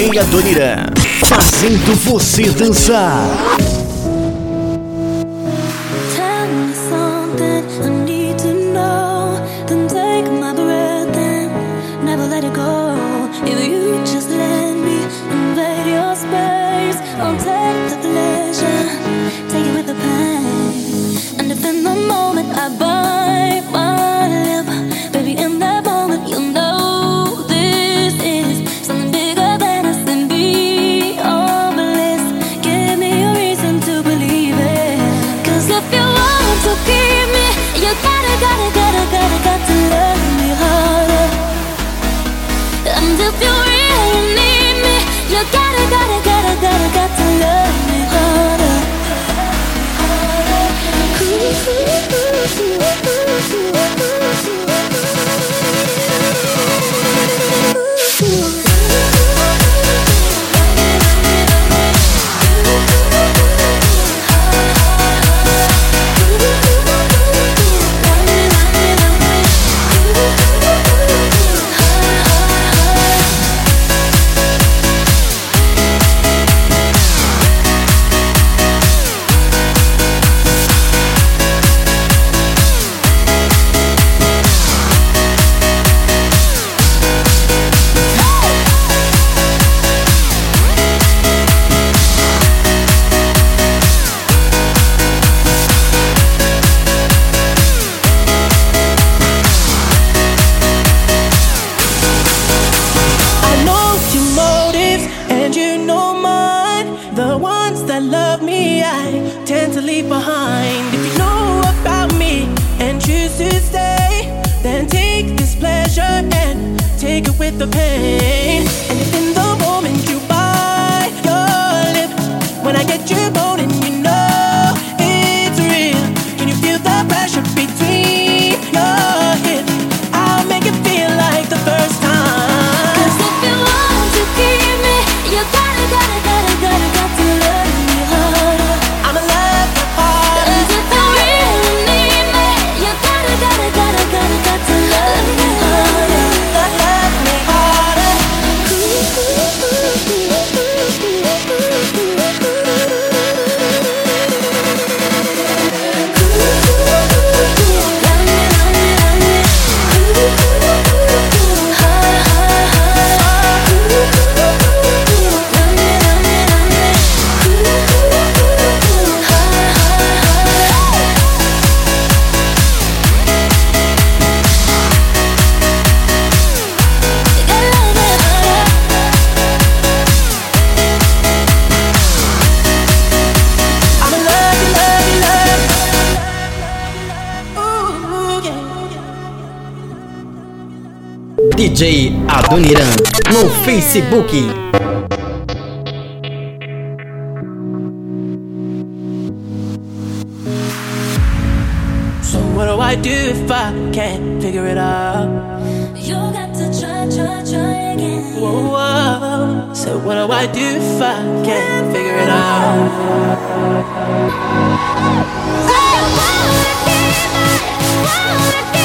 DJ Adoniran, fazendo você dançar. Tell me something I need to know. Then take my breath and never let it go. If you just let me invade your space, I'll take the pleasure, take it with the pain. And if in the moment I bite my lip, baby, in that moment you'll know this is something bigger than us and beyond bliss. Give me a reason to believe it. 'Cause if you want to keep me, you got to love me harder. And if you really need me, you got to love me harder. The pain, and if in the moment you bite your lip, when I get you moaning, you know it's real. Can you feel the pressure between your hips? I'll make it feel like the first time. 'Cause if you want to keep me, you gotta to love me harder. I'ma love you harder. 'Cause if you really need me, you gotta to love me harder. Love me harder. DJ Adoniran no Facebook. So what do I do if I can't figure it out? You got to try again. Whoa, whoa. So what do I do if I can't figure it out? I wanna keep it,